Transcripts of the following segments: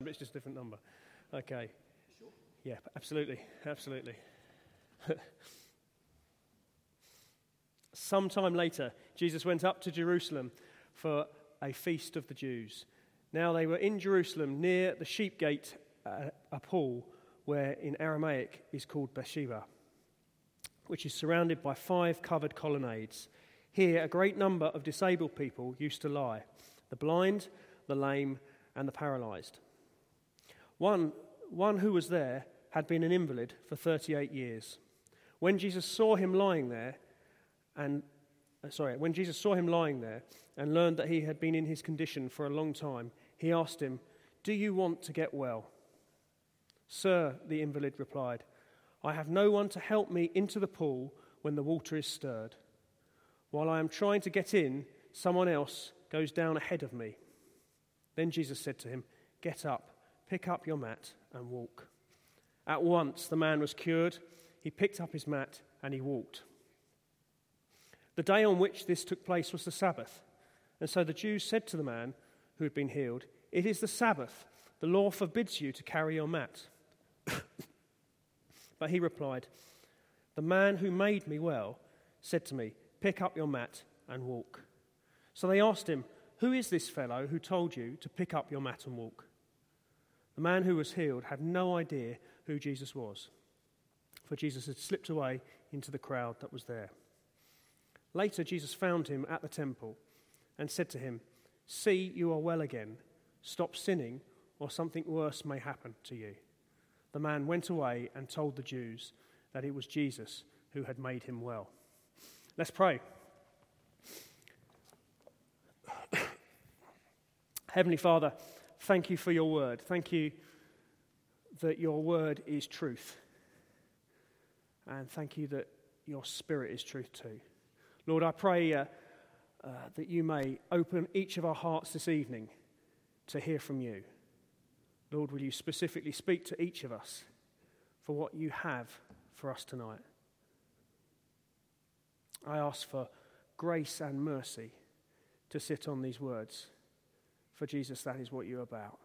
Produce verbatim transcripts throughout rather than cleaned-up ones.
but it's just a different number. Okay. Sure. Yeah, absolutely, absolutely. Sometime later, Jesus went up to Jerusalem for a feast of the Jews. Now they were in Jerusalem near the sheep gate, uh, a pool where in Aramaic is called Bethsheba, which is surrounded by five covered colonnades. Here a great number of disabled people used to lie, the blind, the lame, and the paralysed. One, one who was there had been an invalid for thirty-eight years. When Jesus saw him lying there, and uh, sorry, when Jesus saw him lying there and learned that he had been in his condition for a long time, he asked him, "Do you want to get well?" "Sir," the invalid replied, "I have no one to help me into the pool when the water is stirred. While I am trying to get in, someone else goes down ahead of me." Then Jesus said to him, "Get up, pick up your mat and walk." At once the man was cured. He picked up his mat and he walked. The day on which this took place was the Sabbath. And so the Jews said to the man who had been healed, "It is the Sabbath. The law forbids you to carry your mat." But he replied, "The man who made me well said to me, 'Pick up your mat and walk.'" So they asked him, "Who is this fellow who told you to pick up your mat and walk?" The man who was healed had no idea who Jesus was, for Jesus had slipped away into the crowd that was there. Later, Jesus found him at the temple and said to him, "See, you are well again. Stop sinning, or something worse may happen to you." The man went away and told the Jews that it was Jesus who had made him well. Let's pray. Heavenly Father, thank you for your word. Thank you that your word is truth. And thank you that your spirit is truth too. Lord, I pray uh, uh, that you may open each of our hearts this evening to hear from you. Lord, will you specifically speak to each of us for what you have for us tonight? I ask for grace and mercy to sit on these words. For Jesus, that is what you're about.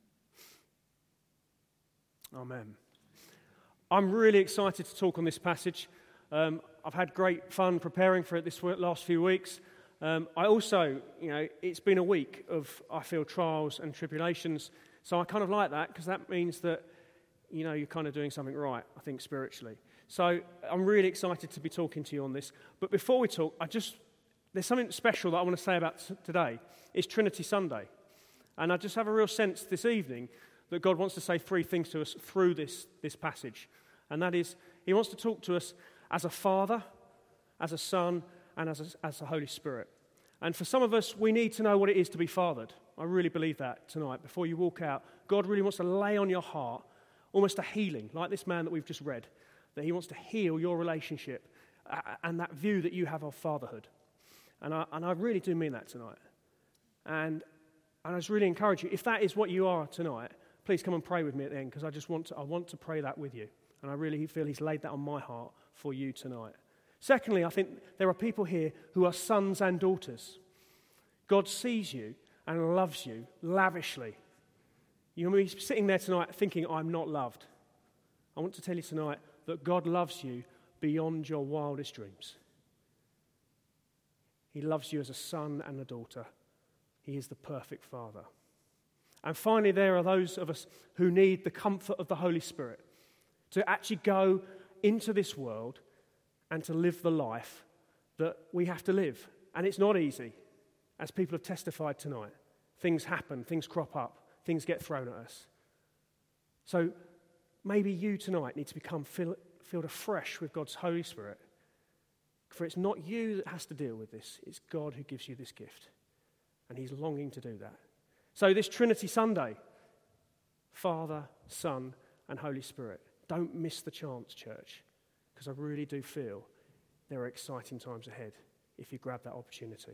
Amen. I'm really excited to talk on this passage. Um, I've had great fun preparing for it this last few weeks. Um, I also, you know, it's been a week of, I feel, trials and tribulations. So I kind of like that because that means that, you know, you're kind of doing something right, I think, spiritually. So I'm really excited to be talking to you on this. But before we talk, I just, there's something special that I want to say about t- today. It's Trinity Sunday. And I just have a real sense this evening that God wants to say three things to us through this, this passage. And that is, he wants to talk to us as a Father, as a Son, and as a, as a Holy Spirit. And for some of us, we need to know what it is to be fathered. I really believe that tonight. Before you walk out, God really wants to lay on your heart almost a healing, like this man that we've just read, that he wants to heal your relationship uh, and that view that you have of fatherhood. And I, and I really do mean that tonight. And, and I just really encourage you, if that is what you are tonight, please come and pray with me at the end, because I just want to, I want to pray that with you. And I really feel he's laid that on my heart for you tonight. Secondly, I think there are people here who are sons and daughters. God sees you and loves you lavishly. You may be sitting there tonight thinking, I'm not loved. I want to tell you tonight that God loves you beyond your wildest dreams. He loves you as a son and a daughter. He is the perfect Father. And finally, there are those of us who need the comfort of the Holy Spirit to actually go into this world and to live the life that we have to live. And it's not easy, as people have testified tonight. Things happen, things crop up, things get thrown at us. So maybe you tonight need to become fill, filled afresh with God's Holy Spirit. For it's not you that has to deal with this, it's God who gives you this gift. And he's longing to do that. So this Trinity Sunday, Father, Son, and Holy Spirit. Don't miss the chance, church, because I really do feel there are exciting times ahead if you grab that opportunity.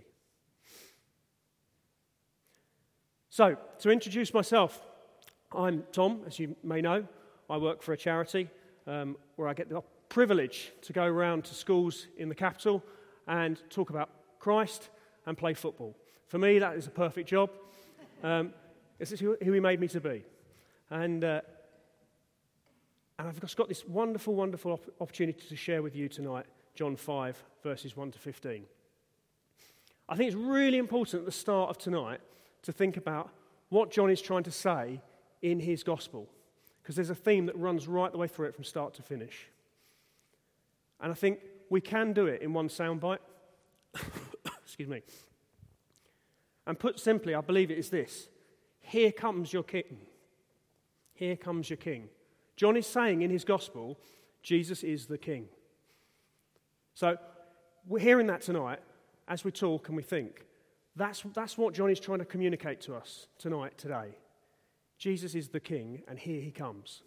So, to introduce myself, I'm Tom, as you may know. I work for a charity um, where I get the privilege to go around to schools in the capital and talk about Christ and play football. For me, that is a perfect job. Um, this is who, who he made me to be. And, uh, and I've just got this wonderful, wonderful op- opportunity to share with you tonight, John five, verses one to fifteen. I think it's really important at the start of tonight to think about what John is trying to say in his gospel, because there's a theme that runs right the way through it from start to finish. And I think we can do it in one soundbite. Excuse me. And put simply, I believe it is this: here comes your king. Here comes your king. John is saying in his gospel, Jesus is the king. So we're hearing that tonight as we talk and we think. That's, that's what John is trying to communicate to us tonight, today. Jesus is the king, and here he comes.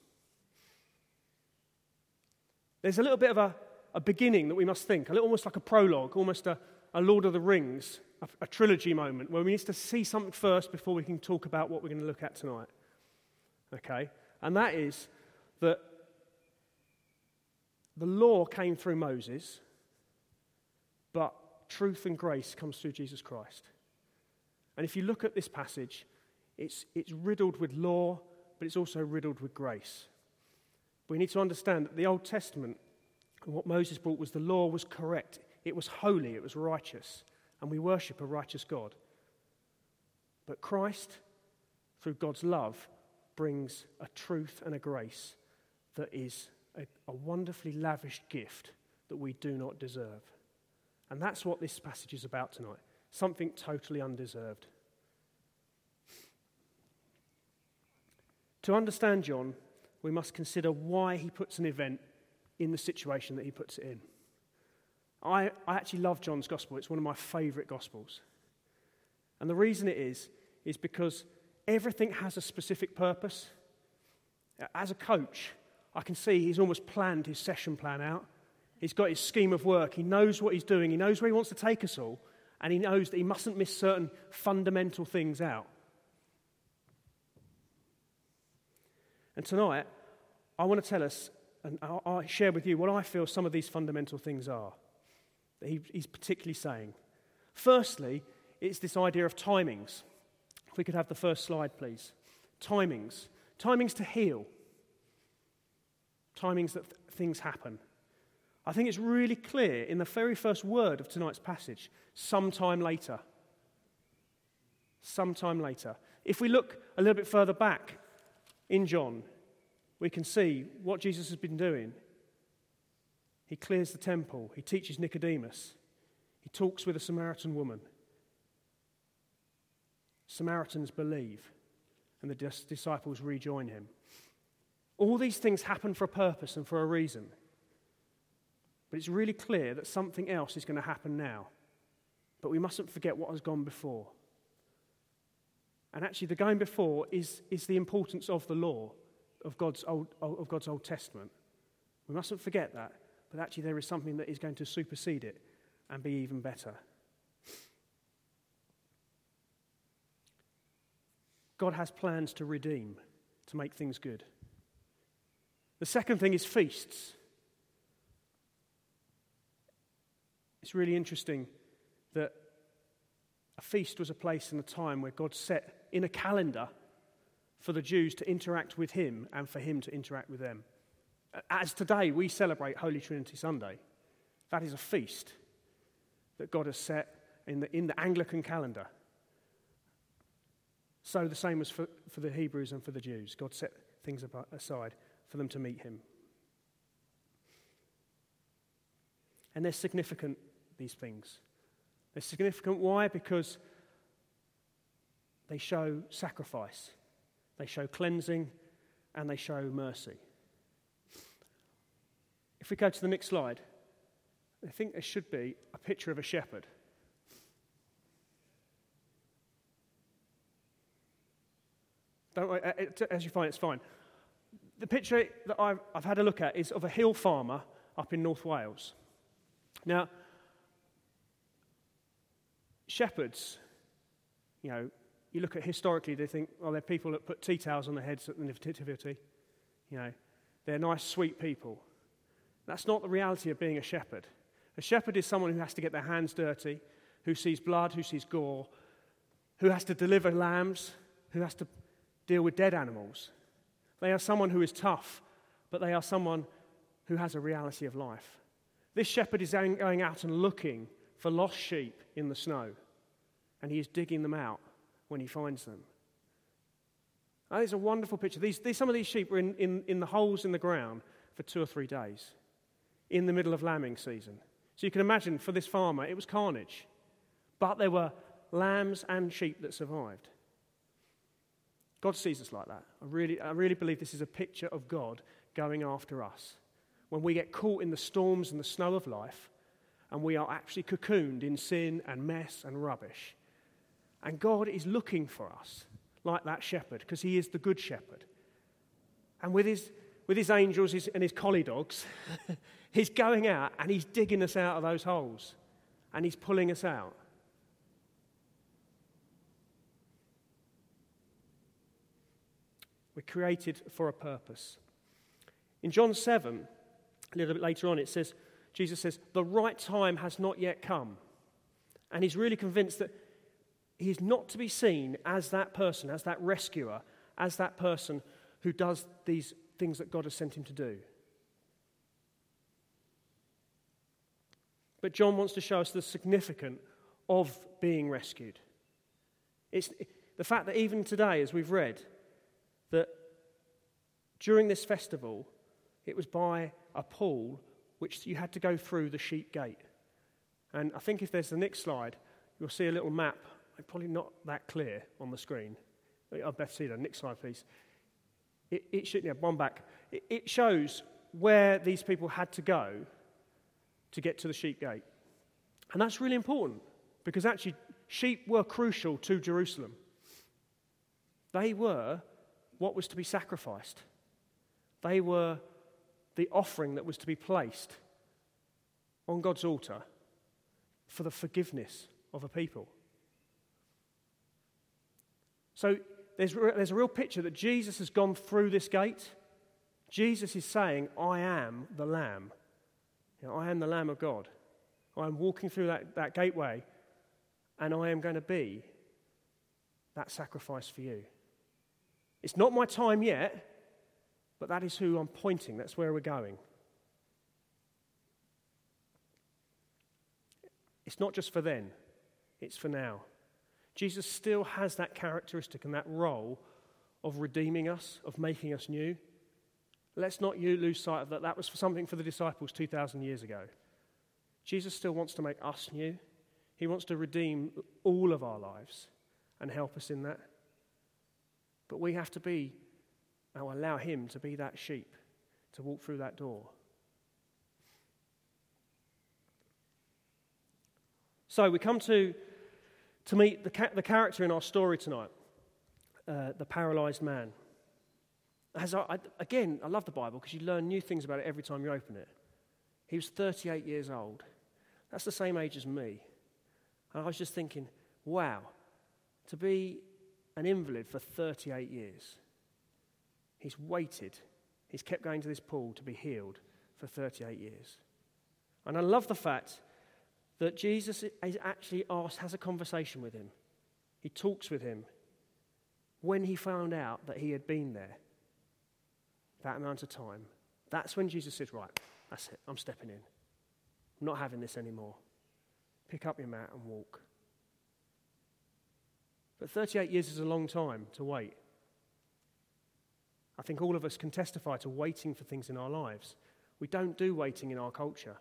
There's a little bit of a, a beginning that we must think, a little almost like a prologue, almost a, a Lord of the Rings, a, a trilogy moment, where we need to see something first before we can talk about what we're going to look at tonight. Okay? And that is that the law came through Moses, but truth and grace comes through Jesus Christ. And if you look at this passage, it's, it's riddled with law, but it's also riddled with grace. We need to understand that the Old Testament, and what Moses brought, was the law was correct. It was holy, it was righteous, and we worship a righteous God. But Christ, through God's love, brings a truth and a grace that is a, a wonderfully lavished gift that we do not deserve. And that's what this passage is about tonight. Something totally undeserved. To understand John, we must consider why he puts an event in the situation that he puts it in. I, I actually love John's gospel. It's one of my favourite gospels. And the reason it is, is because everything has a specific purpose. As a coach, I can see he's almost planned his session plan out. He's got his scheme of work. He knows what he's doing. He knows where he wants to take us all. And he knows that he mustn't miss certain fundamental things out. And tonight, I want to tell us, and I'll, I'll share with you what I feel some of these fundamental things are that he, he's particularly saying. Firstly, it's this idea of timings. If we could have the first slide, please. Timings. Timings to heal. Timings that th- things happen. I think it's really clear in the very first word of tonight's passage, sometime later. Sometime later. If we look a little bit further back in John, we can see what Jesus has been doing. He clears the temple. He teaches Nicodemus. He talks with a Samaritan woman. Samaritans believe, and the dis- disciples rejoin him. All these things happen for a purpose and for a reason. But it's really clear that something else is going to happen now. But we mustn't forget what has gone before. And actually, the going before is, is the importance of the law of God's Old, of God's Old Testament. We mustn't forget that. But actually, there is something that is going to supersede it and be even better. God has plans to redeem, to make things good. The second thing is feasts. It's really interesting that a feast was a place and a time where God set in a calendar for the Jews to interact with him and for him to interact with them. As today we celebrate Holy Trinity Sunday, that is a feast that God has set in the, in the Anglican calendar. So the same was for, for the Hebrews and for the Jews. God set things aside for them to meet him. And they're significant, these things. They're significant. Why? Because they show sacrifice, they show cleansing, and they show mercy. If we go to the next slide, I think there should be a picture of a shepherd. Don't worry, as you find it's fine. The picture that I've, I've had a look at is of a hill farmer up in North Wales. Now, shepherds, you know, you look at historically, they think, well, they're people that put tea towels on their heads at the nativity. You know, they're nice, sweet people. That's not the reality of being a shepherd. A shepherd is someone who has to get their hands dirty, who sees blood, who sees gore, who has to deliver lambs, who has to deal with dead animals. They are someone who is tough, but they are someone who has a reality of life. This shepherd is going out and looking for lost sheep in the snow, and he is digging them out when he finds them. That is a wonderful picture. These, these, some of these sheep were in, in, in the holes in the ground for two or three days in the middle of lambing season. So you can imagine for this farmer, it was carnage. But there were lambs and sheep that survived. God sees us like that. I really, I really believe this is a picture of God going after us. When we get caught in the storms and the snow of life, and we are actually cocooned in sin and mess and rubbish. And God is looking for us like that shepherd, because he is the good shepherd. And with his, with his angels his, and his collie dogs, he's going out and he's digging us out of those holes. And he's pulling us out. We're created for a purpose. In John seven, a little bit later on, it says, Jesus says, the right time has not yet come. And he's really convinced that he's not to be seen as that person, as that rescuer, as that person who does these things that God has sent him to do. But John wants to show us the significance of being rescued. It's the fact that even today, as we've read, that during this festival, it was by a pool which you had to go through the sheep gate. And I think if there's the next slide, you'll see a little map. Probably not that clear on the screen. I'd better see that. Next slide, please. It, it should, yeah, one back. It, it shows where these people had to go to get to the sheep gate. And that's really important, because actually sheep were crucial to Jerusalem. They were what was to be sacrificed. They were the offering that was to be placed on God's altar for the forgiveness of a people. So there's, there's a real picture that Jesus has gone through this gate. Jesus is saying, I am the Lamb. You know, I am the Lamb of God. I am walking through that, that gateway, and I am going to be that sacrifice for you. It's not my time yet, but that is who I'm pointing. That's where we're going. It's not just for then. It's for now. Jesus still has that characteristic and that role of redeeming us, of making us new. Let's not lose sight of that. That was something for the disciples two thousand years ago. Jesus still wants to make us new. He wants to redeem all of our lives and help us in that. But we have to be, and allow him to be that sheep, to walk through that door. So we come to, to meet the, ca- the character in our story tonight, uh, the paralysed man. As I, I, again, I love the Bible because you learn new things about it every time you open it. He was thirty-eight years old. That's the same age as me. And I was just thinking, wow, to be an invalid for thirty-eight years. He's waited. He's kept going to this pool to be healed for thirty-eight years. And I love the fact that Jesus is actually asked, has a conversation with him. He talks with him when he found out that he had been there that amount of time. That's when Jesus said, right, that's it, I'm stepping in. I'm not having this anymore. Pick up your mat and walk. But thirty-eight years is a long time to wait. I think all of us can testify to waiting for things in our lives. We don't do waiting in our culture.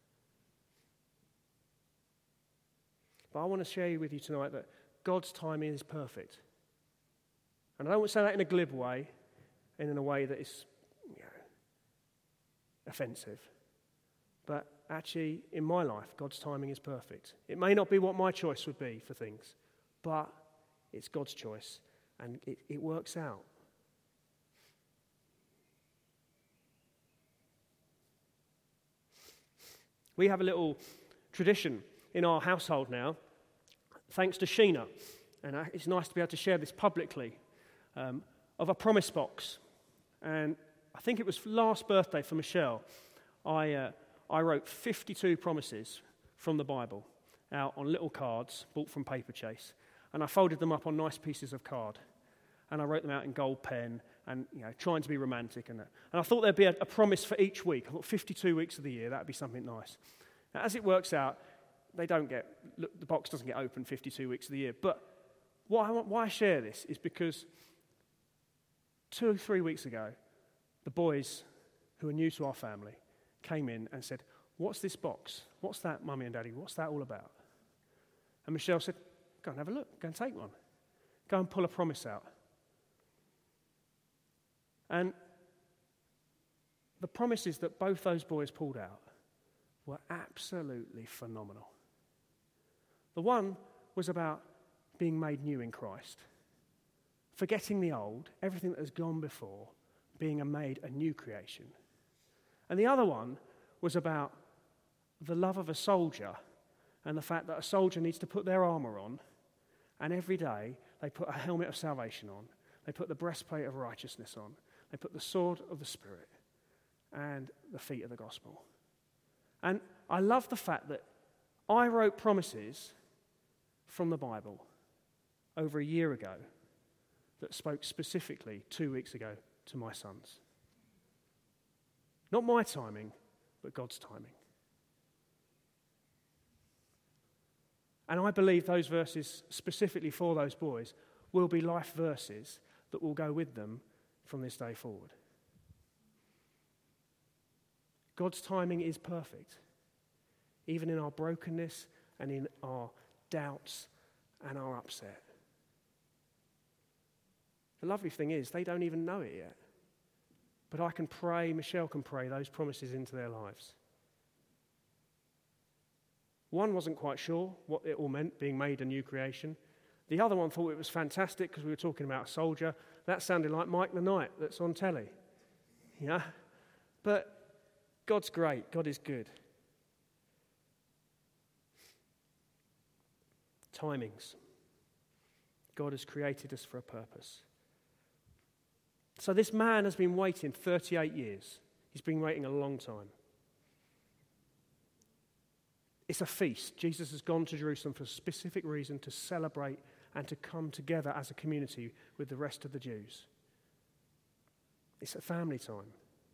But I want to share with you tonight that God's timing is perfect. And I don't want to say that in a glib way, and in a way that is, you know, offensive. But actually, in my life, God's timing is perfect. It may not be what my choice would be for things, but it's God's choice, and it, it works out. We have a little tradition in our household now, thanks to Sheena, and it's nice to be able to share this publicly, um, of a promise box. And I think it was last birthday for Michelle, I uh, I wrote fifty-two promises from the Bible out on little cards bought from Paper Chase, and I folded them up on nice pieces of card, and I wrote them out in gold pen and you know, trying to be romantic and that. And I thought there'd be a, a promise for each week. I thought fifty-two weeks of the year, that'd be something nice. Now, as it works out, they don't get, look, the box doesn't get open fifty-two weeks of the year. But why I, want, why I share this is because two or three weeks ago, the boys who are new to our family came in and said, "What's this box? What's that, Mummy and Daddy? What's that all about?" And Michelle said, "Go and have a look. Go and take one. Go and pull a promise out." And the promises that both those boys pulled out were absolutely phenomenal. The one was about being made new in Christ, forgetting the old, everything that has gone before, being a made a new creation. And the other one was about the love of a soldier and the fact that a soldier needs to put their armour on, and every day they put a helmet of salvation on, they put the breastplate of righteousness on, they put the sword of the Spirit and the feet of the gospel. And I love the fact that I wrote promises from the Bible over a year ago that spoke specifically two weeks ago to my sons. Not my timing, but God's timing. And I believe those verses, specifically for those boys, will be life verses that will go with them from this day forward. God's timing is perfect, even in our brokenness and in our doubts and our upset. The lovely thing is, they don't even know it yet. But I can pray, Michelle can pray those promises into their lives. One wasn't quite sure what it all meant, being made a new creation. The other one thought it was fantastic because we were talking about a soldier. That sounded like Mike the Knight that's on telly. Yeah? But God's great. God is good. Timings. God has created us for a purpose. So this man has been waiting thirty-eight years. He's been waiting a long time. It's a feast. Jesus has gone to Jerusalem for a specific reason, to celebrate and to come together as a community with the rest of the Jews. It's a family time.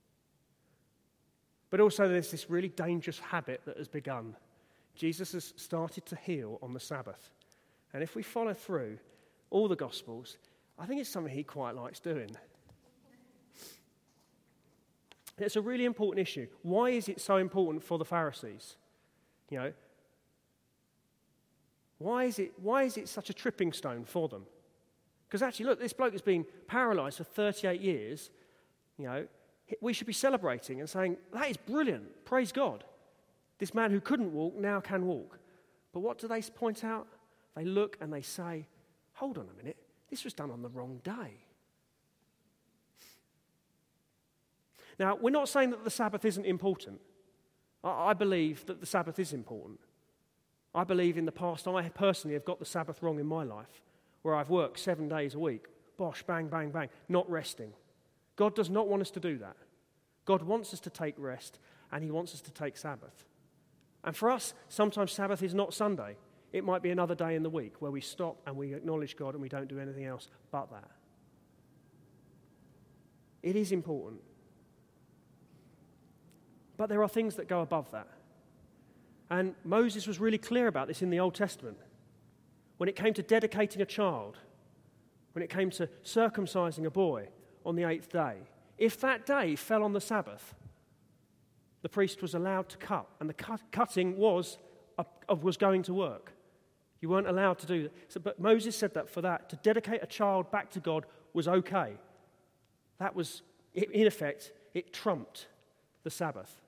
But also there's this really dangerous habit that has begun. Jesus has started to heal on the Sabbath. And if we follow through all the Gospels, I think it's something he quite likes doing. It's a really important issue. Why is it so important for the Pharisees? You know, why is it, why is it such a tripping stone for them? Because actually, look, this bloke has been paralysed for thirty-eight years. You know, we should be celebrating and saying, that is brilliant, praise God. This man who couldn't walk now can walk. But what do they point out? They look and they say, hold on a minute, this was done on the wrong day. Now, we're not saying that the Sabbath isn't important. I believe that the Sabbath is important. I believe in the past, I personally have got the Sabbath wrong in my life, where I've worked seven days a week, bosh, bang, bang, bang, not resting. God does not want us to do that. God wants us to take rest, and he wants us to take Sabbath. And for us, sometimes Sabbath is not Sunday. It might be another day in the week where we stop and we acknowledge God and we don't do anything else but that. It is important. But there are things that go above that. And Moses was really clear about this in the Old Testament. When it came to dedicating a child, when it came to circumcising a boy on the eighth day, if that day fell on the Sabbath, the priest was allowed to cut, and the cut, cutting was, uh, was going to work. You weren't allowed to do that. So, but Moses said that for that, to dedicate a child back to God was okay. That was, in effect, it trumped the Sabbath.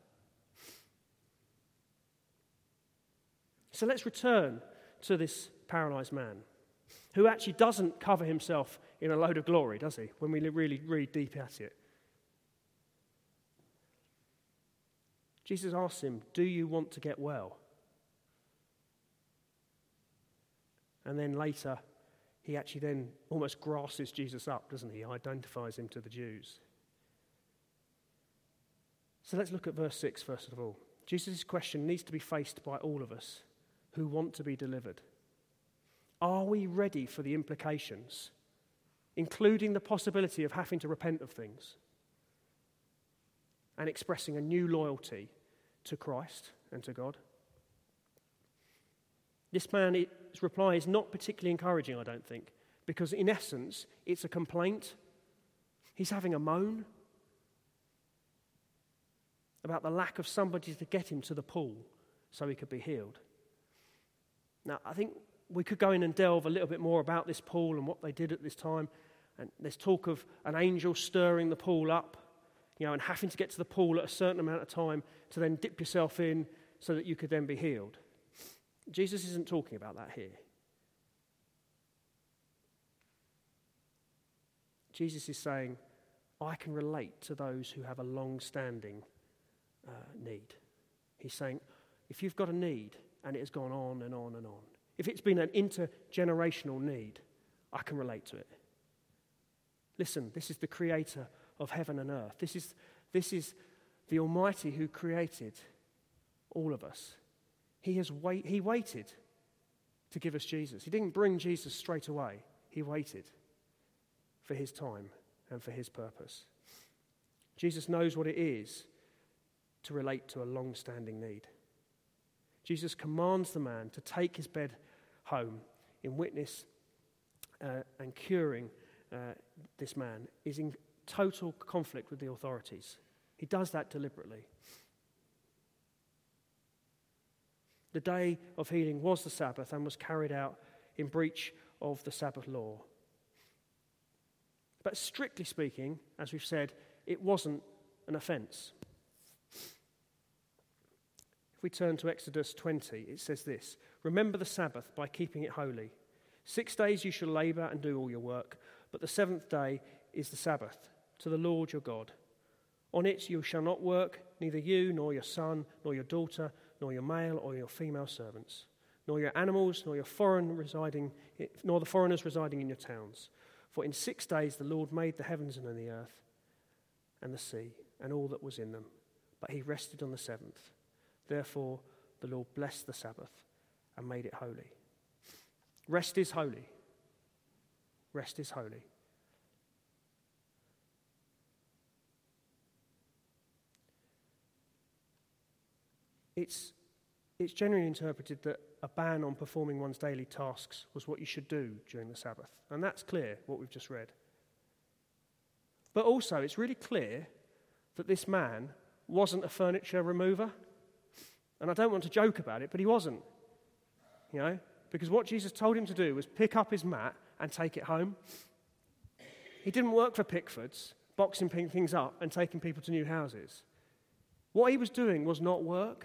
So let's return to this paralysed man, who actually doesn't cover himself in a load of glory, does he, when we really read deep at it? Jesus asks him, do you want to get well? And then later, he actually then almost grasses Jesus up, doesn't he? He identifies him to the Jews. So let's look at verse six first of all. Jesus' question needs to be faced by all of us who want to be delivered. Are we ready for the implications including the possibility of having to repent of things and expressing a new loyalty to Christ and to God. This man's reply is not particularly encouraging, I don't think, because in essence, it's a complaint. He's having a moan about the lack of somebody to get him to the pool so he could be healed. Now, I think we could go in and delve a little bit more about this pool and what they did at this time. And there's talk of an angel stirring the pool up, you know, and having to get to the pool at a certain amount of time to then dip yourself in so that you could then be healed. Jesus isn't talking about that here. Jesus is saying, I can relate to those who have a long-standing uh, need. He's saying, if you've got a need and it has gone on and on and on, if it's been an intergenerational need, I can relate to it. Listen, this is the creator of heaven and earth. This is, this is the Almighty who created all of us. He has wait, He waited to give us Jesus. He didn't bring Jesus straight away. He waited for his time and for his purpose. Jesus knows what it is to relate to a long-standing need. Jesus commands the man to take his bed home in witness uh, and curing uh, this man is in total conflict with the authorities. He does that deliberately. The day of healing was the Sabbath and was carried out in breach of the Sabbath law. But strictly speaking, as we've said, it wasn't an offence. If we turn to Exodus twenty, it says this: remember the Sabbath by keeping it holy. Six days you shall labour and do all your work, but the seventh day is the Sabbath to the Lord your God. On it you shall not work, neither you, nor your son, nor your daughter, nor your male or your female servants, nor your animals, nor your foreign residing, nor the foreigners residing in your towns. For in six days the Lord made the heavens and the earth and the sea and all that was in them, but he rested on the seventh. Therefore the Lord blessed the Sabbath and made it holy. Rest is holy. Rest is holy. It's, it's generally interpreted that a ban on performing one's daily tasks was what you should do during the Sabbath. And that's clear, what we've just read. But also, it's really clear that this man wasn't a furniture remover. And I don't want to joke about it, but he wasn't. You know, because what Jesus told him to do was pick up his mat and take it home. He didn't work for Pickford's, boxing things up and taking people to new houses. What he was doing was not work.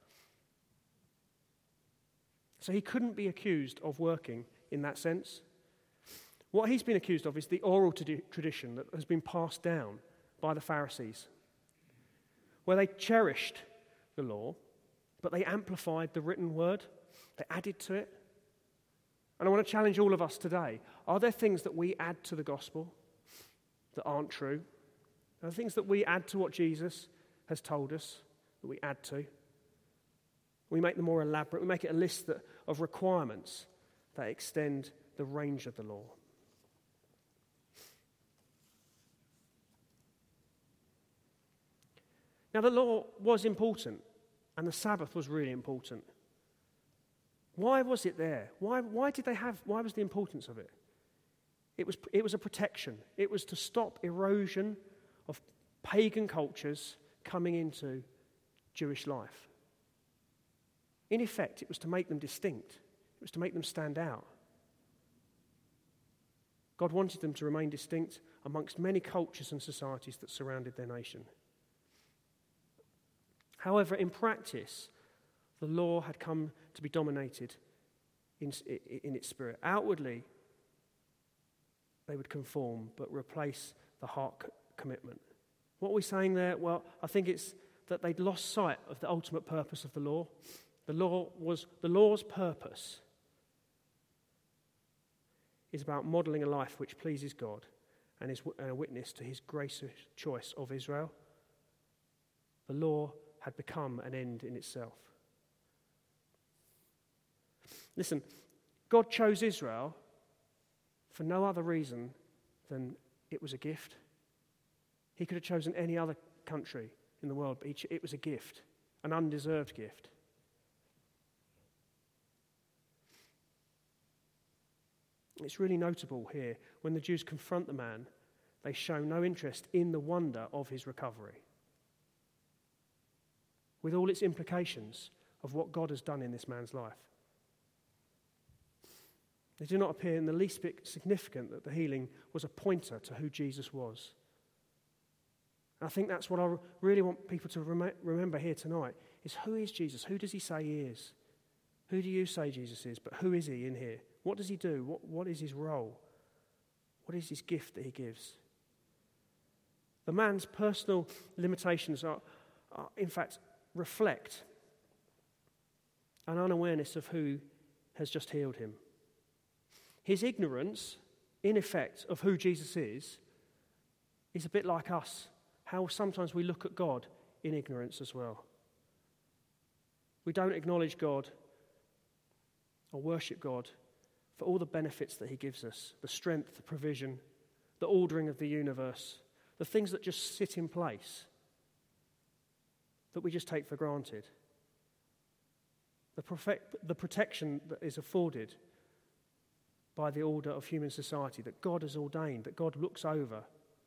So he couldn't be accused of working in that sense. What he's been accused of is the oral tradition that has been passed down by the Pharisees, where they cherished the law, but they amplified the written word. They added to it. And I want to challenge all of us today. Are there things that we add to the gospel that aren't true? Are there things that we add to what Jesus has told us that we add to? We make them more elaborate. We make it a list that, of requirements that extend the range of the law. Now, the law was important, and the Sabbath was really important. Why was it there? Why, why did they have, why was the importance of it? It was, it was a protection. It was to stop erosion of pagan cultures coming into Jewish life. In effect, it was to make them distinct. It was to make them stand out. God wanted them to remain distinct amongst many cultures and societies that surrounded their nation. However, in practice, the law had come to be dominated in, in its spirit. Outwardly, they would conform, but replace the heart commitment. What are we saying there? Well, I think it's that they'd lost sight of the ultimate purpose of the law. The law was the law's purpose is about modelling a life which pleases God and is and a witness to his gracious choice of Israel. The law had become an end in itself. Listen, God chose Israel for no other reason then it was a gift. He could have chosen any other country in the world, but he ch- it was a gift, an undeserved gift. It's really notable here, when the Jews confront the man, they show no interest in the wonder of his recovery, with all its implications of what God has done in this man's life. They do not appear in the least bit significant that the healing was a pointer to who Jesus was. And I think that's what I really want people to rem- remember here tonight, is who is Jesus? Who does he say he is? Who do you say Jesus is? But who is he in here? What does he do? What, what is his role? What is his gift that he gives? The man's personal limitations are, are in fact, reflect an unawareness of who has just healed him. His ignorance, in effect, of who Jesus is, is a bit like us. How sometimes we look at God in ignorance as well. We don't acknowledge God or worship God for all the benefits that he gives us, the strength, the provision, the ordering of the universe, the things that just sit in place that we just take for granted. The, perfect, the protection that is afforded by the order of human society, that God has ordained, that God looks over.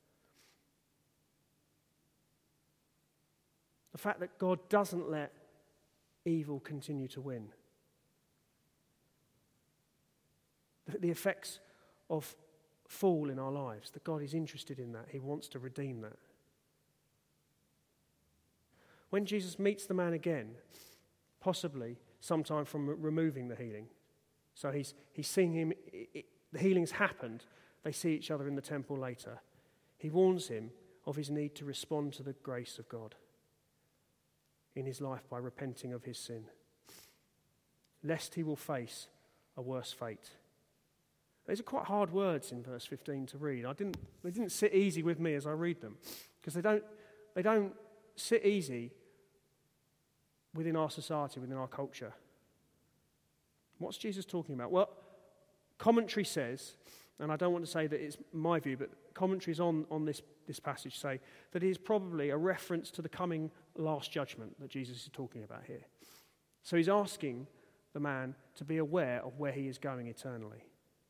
The fact that God doesn't let evil continue to win. The, the effects of fall in our lives, that God is interested in that. He wants to redeem that. When Jesus meets the man again, possibly sometime from removing the healing, so he's he's seeing him, it, it, the healing's happened, they see each other in the temple later. He warns him of his need to respond to the grace of God in his life by repenting of his sin, lest he will face a worse fate. These are quite hard words in verse fifteen to read. I didn't, they didn't sit easy with me as I read them, because they don't, they don't sit easy within our society, within our culture. What's Jesus talking about? Well, commentary says, and I don't want to say that it's my view, but commentaries on, on this, this passage say that it is probably a reference to the coming last judgment that Jesus is talking about here. So he's asking the man to be aware of where he is going eternally.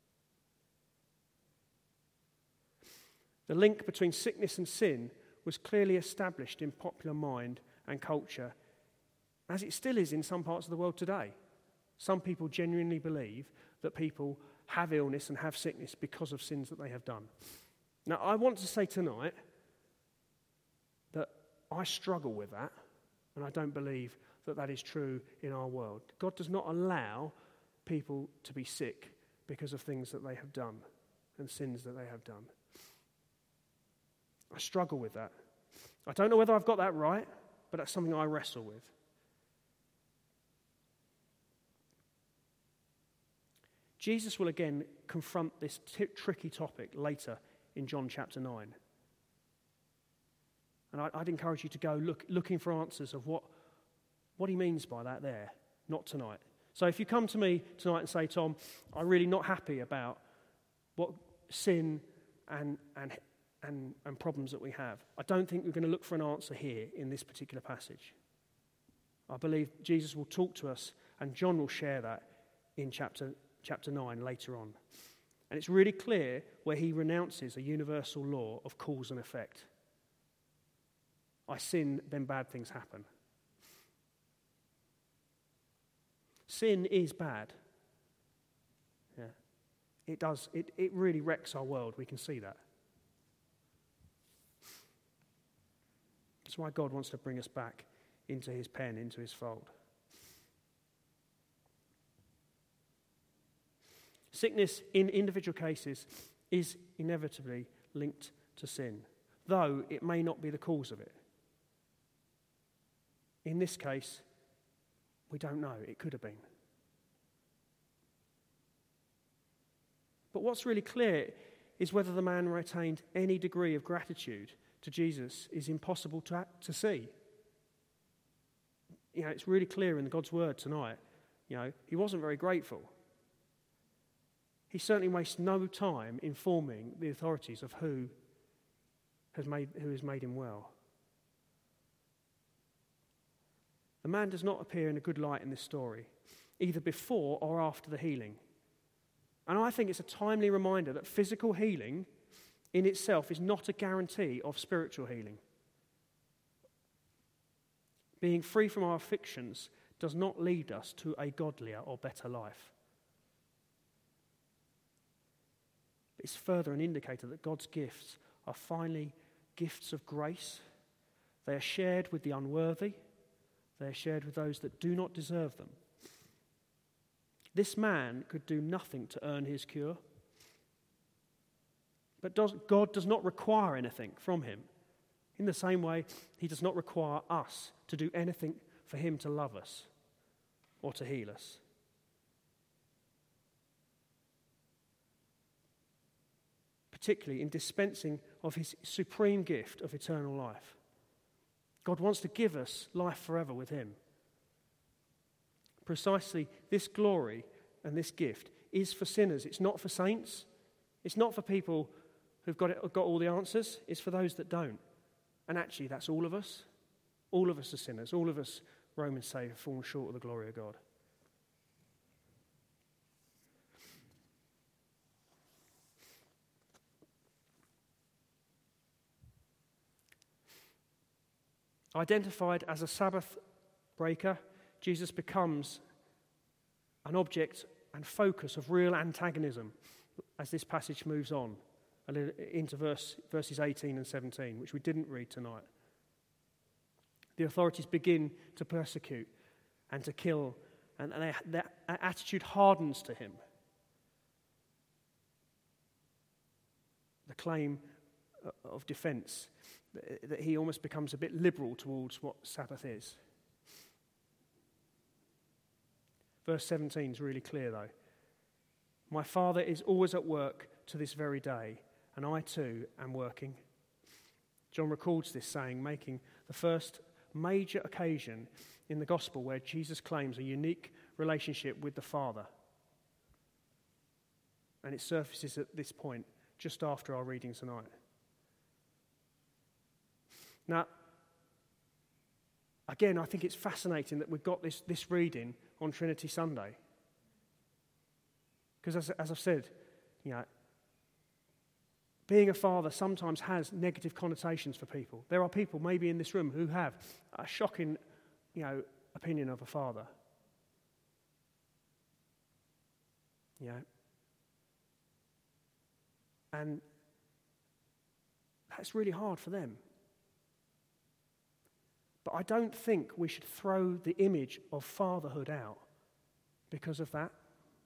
The link between sickness and sin was clearly established in popular mind and culture, as it still is in some parts of the world today. Some people genuinely believe that people have illness and have sickness because of sins that they have done. Now, I want to say tonight that I struggle with that, and I don't believe that that is true in our world. God does not allow people to be sick because of things that they have done and sins that they have done. I struggle with that. I don't know whether I've got that right, but that's something I wrestle with. Jesus will again confront this t- tricky topic later in John chapter nine. And I, I'd encourage you to go look, looking for answers of what, what he means by that there, not tonight. So if you come to me tonight and say, Tom, I'm really not happy about what sin and, and, and, and problems that we have, I don't think we're going to look for an answer here in this particular passage. I believe Jesus will talk to us, and John will share that in chapter chapter nine later on. And it's really clear where he renounces a universal law of cause and effect. I sin, then bad things happen. Sin is bad. Yeah. It does, it, it really wrecks our world. We can see that. That's why God wants to bring us back into his pen, into his fold. Sickness in individual cases is inevitably linked to sin, though it may not be the cause of it. In this case, we don't know. It could have been. But what's really clear is whether the man retained any degree of gratitude to Jesus is impossible to, to see. You know, it's really clear in God's word tonight. You know, he wasn't very grateful. he certainly wastes no time informing the authorities of who has made, who has made him well. The man does not appear in a good light in this story, either before or after the healing. And I think it's a timely reminder that physical healing in itself is not a guarantee of spiritual healing. Being free from our afflictions does not lead us to a godlier or better life. It's further an indicator that God's gifts are finally gifts of grace. They are shared with the unworthy. They are shared with those that do not deserve them. This man could do nothing to earn his cure. But does, God does not require anything from him. In the same way, he does not require us to do anything for him to love us or to heal us. Particularly in dispensing of his supreme gift of eternal life. God wants to give us life forever with him. Precisely this glory and this gift is for sinners. It's not for saints. It's not for people who've got, it, got all the answers. It's for those that don't. And actually, that's all of us. All of us are sinners. All of us, Romans say, have fallen short of the glory of God. Identified as a Sabbath breaker, Jesus becomes an object and focus of real antagonism as this passage moves on into verse, verses eighteen and seventeen, which we didn't read tonight. The authorities begin to persecute and to kill, and, and they, their attitude hardens to him. The claim of defense, that he almost becomes a bit liberal towards what Sabbath is. Verse seventeen is really clear though. My Father is always at work to this very day, and I too am working. John records this saying, making the first major occasion in the gospel where Jesus claims a unique relationship with the Father. And it surfaces at this point, just after our reading tonight. Now, again, I think it's fascinating that we've got this, this reading on Trinity Sunday. Because as, as I've said, you know, being a father sometimes has negative connotations for people. There are people maybe in this room who have a shocking, you know, opinion of a father. You know. And that's really hard for them. But I don't think we should throw the image of fatherhood out because of that.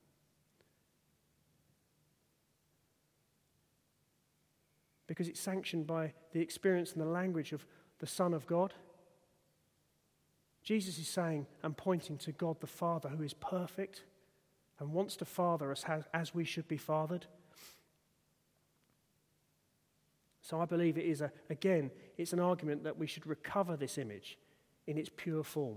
Because it's sanctioned by the experience and the language of the Son of God. Jesus is saying and pointing to God the Father, who is perfect and wants to father us as we should be fathered. So I believe it is, a, again, it's an argument that we should recover this image in its pure form.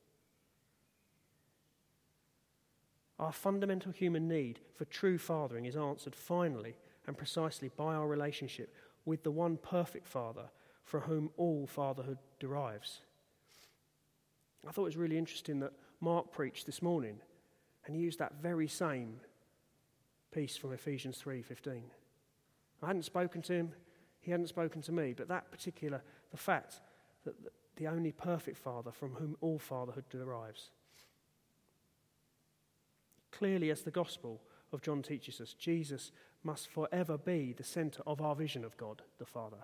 Our fundamental human need for true fathering is answered finally and precisely by our relationship with the one perfect Father from whom all fatherhood derives. I thought it was really interesting that Mark preached this morning and he used that very same piece from Ephesians three fifteen. I hadn't spoken to him, he hadn't spoken to me, but that particular, the fact that the only perfect Father from whom all fatherhood derives. Clearly, as the Gospel of John teaches us, Jesus must forever be the centre of our vision of God, the Father.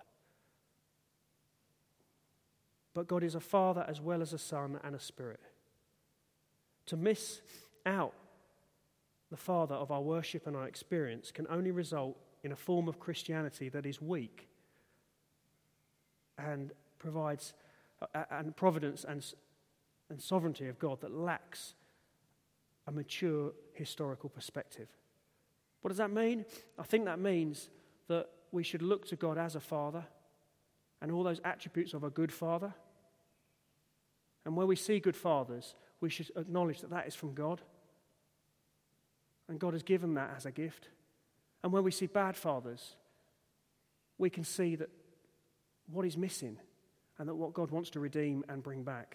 But God is a Father as well as a Son and a Spirit. To miss out the Father of our worship and our experience can only result in a form of Christianity that is weak and provides uh, and providence and, and sovereignty of God that lacks a mature historical perspective. What does that mean? I think that means that we should look to God as a Father and all those attributes of a good Father. And where we see good fathers, we should acknowledge that that is from God. And God has given that as a gift. And when we see bad fathers, we can see that what is missing and that what God wants to redeem and bring back.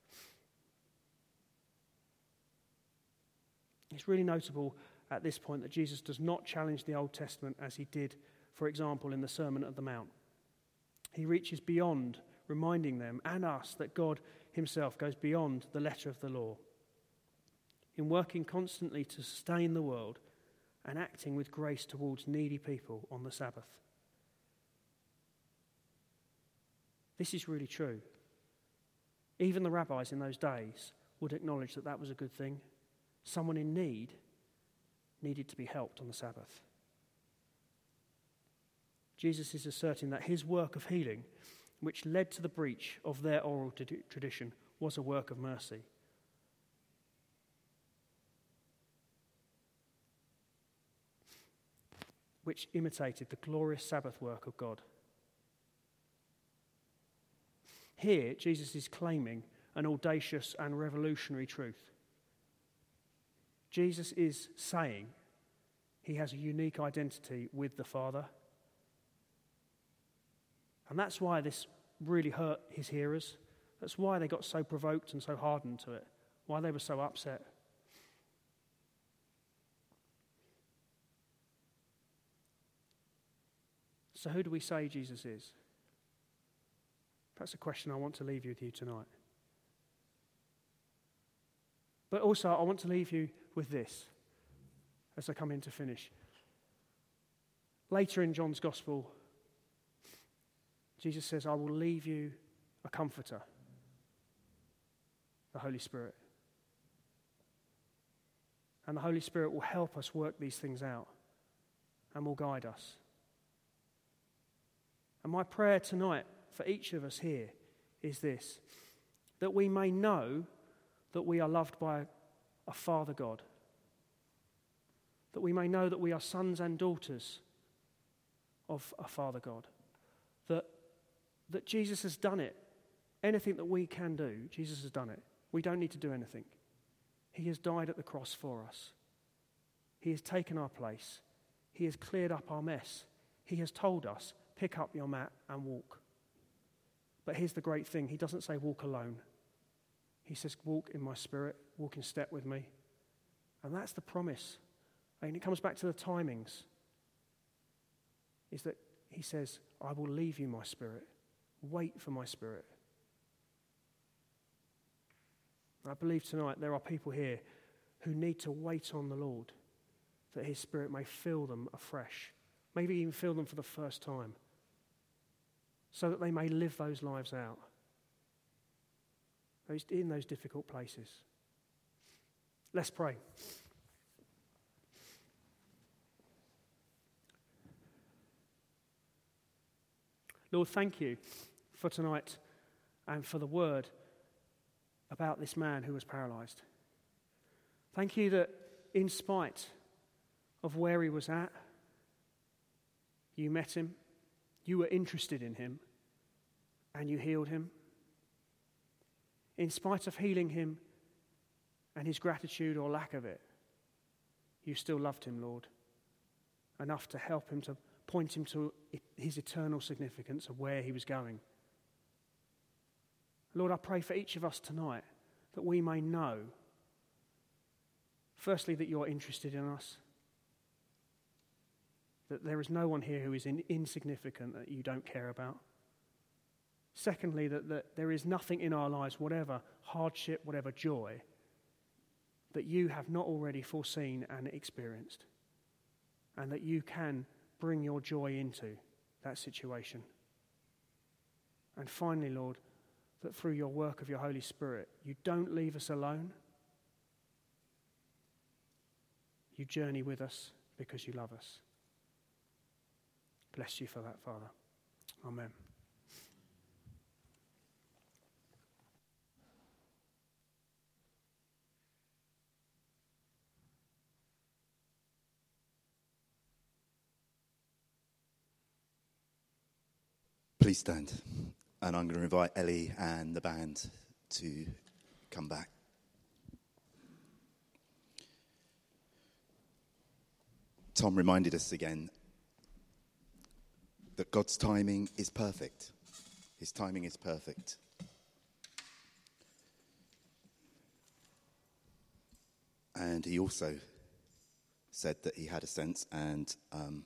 It's really notable at this point that Jesus does not challenge the Old Testament as he did, for example, in the Sermon on the Mount. He reaches beyond, reminding them and us that God himself goes beyond the letter of the law in working constantly to sustain the world and acting with grace towards needy people on the Sabbath. This is really true. Even the rabbis in those days would acknowledge that that was a good thing. Someone in need needed to be helped on the Sabbath. Jesus is asserting that his work of healing, which led to the breach of their oral t- tradition, was a work of mercy. Which imitated the glorious Sabbath work of God. Here, Jesus is claiming an audacious and revolutionary truth. Jesus is saying he has a unique identity with the Father. And that's why this really hurt his hearers. That's why they got so provoked and so hardened to it. Why they were so upset. So who do we say Jesus is? That's a question I want to leave with you tonight. But also I want to leave you with this as I come in to finish. Later in John's Gospel, Jesus says, I will leave you a comforter, the Holy Spirit. And the Holy Spirit will help us work these things out and will guide us. And my prayer tonight for each of us here is this, that we may know that we are loved by a Father God, that we may know that we are sons and daughters of a Father God, that, that Jesus has done it. Anything that we can do, Jesus has done it. We don't need to do anything. He has died at the cross for us. He has taken our place. He has cleared up our mess. He has told us, pick up your mat and walk. But here's the great thing. He doesn't say walk alone. He says walk in my spirit, walk in step with me. And that's the promise. And it comes back to the timings. Is that he says, I will leave you my spirit. Wait for my spirit. I believe tonight there are people here who need to wait on the Lord, that his spirit may fill them afresh, maybe even fill them for the first time, so that they may live those lives out those, in those difficult places. Let's pray. Lord, thank you for tonight and for the word about this man who was paralyzed. Thank you that in spite of where he was at, you met him, you were interested in him, and you healed him. In spite of healing him and his gratitude or lack of it, you still loved him, Lord, enough to help him, to point him to his eternal significance of where he was going. Lord, I pray for each of us tonight that we may know, firstly, that you're interested in us, that there is no one here who is in, insignificant that you don't care about. Secondly, that, that there is nothing in our lives, whatever hardship, whatever joy, that you have not already foreseen and experienced, and that you can bring your joy into that situation. And finally, Lord, that through your work of your Holy Spirit, you don't leave us alone. You journey with us because you love us. Bless you for that, Father. Amen. Please stand. And I'm going to invite Ellie and the band to come back. Tom reminded us again that God's timing is perfect. His timing is perfect. And he also said that he had a sense, and um,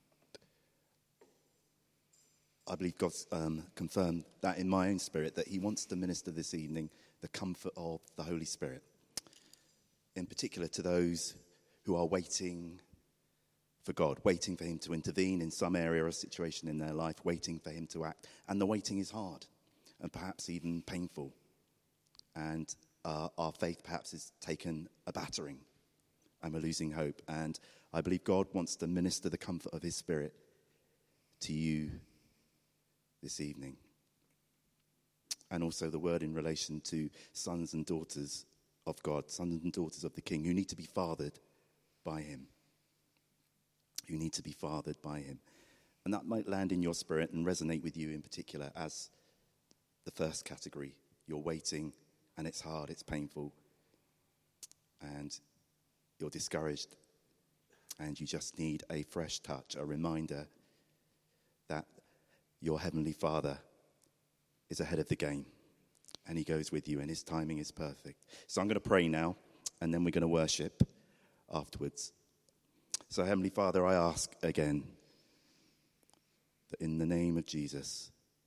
I believe God's um, confirmed that in my own spirit, that he wants to minister this evening the comfort of the Holy Spirit. In particular to those who are waiting for God, waiting for him to intervene in some area or situation in their life, waiting for him to act. And the waiting is hard and perhaps even painful. And uh, our faith perhaps is taken a battering and we're losing hope. And I believe God wants to minister the comfort of his Spirit to you this evening. And also the word in relation to sons and daughters of God, sons and daughters of the King, who need to be fathered by him. Who need to be fathered by him. And that might land in your spirit and resonate with you in particular as the first category. You're waiting and it's hard, it's painful, and you're discouraged, and you just need a fresh touch, a reminder that your Heavenly Father is ahead of the game, and he goes with you, and his timing is perfect. So I'm going to pray now, and then we're going to worship afterwards. So Heavenly Father, I ask again that in the name of Jesus,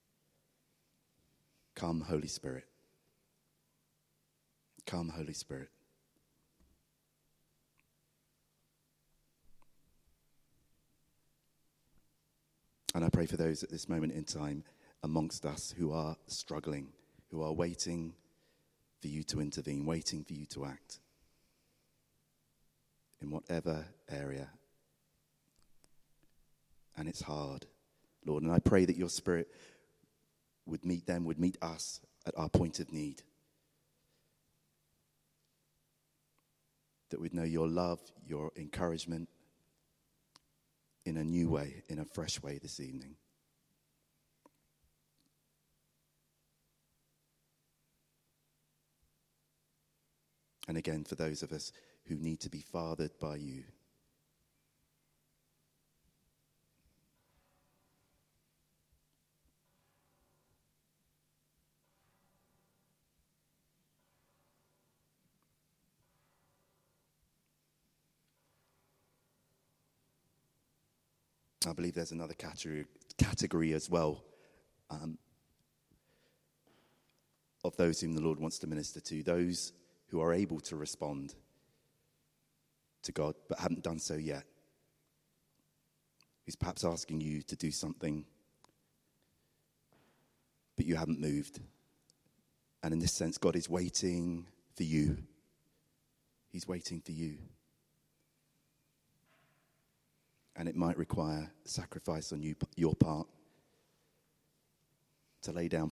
come Holy Spirit. Come Holy Spirit. And I pray for those at this moment in time amongst us who are struggling, who are waiting for you to intervene, waiting for you to act in whatever area. And it's hard, Lord. And I pray that your Spirit would meet them, would meet us at our point of need. That we'd know your love, your encouragement in a new way, in a fresh way this evening. And again, for those of us who need to be fathered by you, I believe there's another category, category as well um, of those whom the Lord wants to minister to, those who are able to respond to God but haven't done so yet. He's perhaps asking you to do something, but you haven't moved. And in this sense, God is waiting for you. He's waiting for you. And it might require sacrifice on you, your part to lay down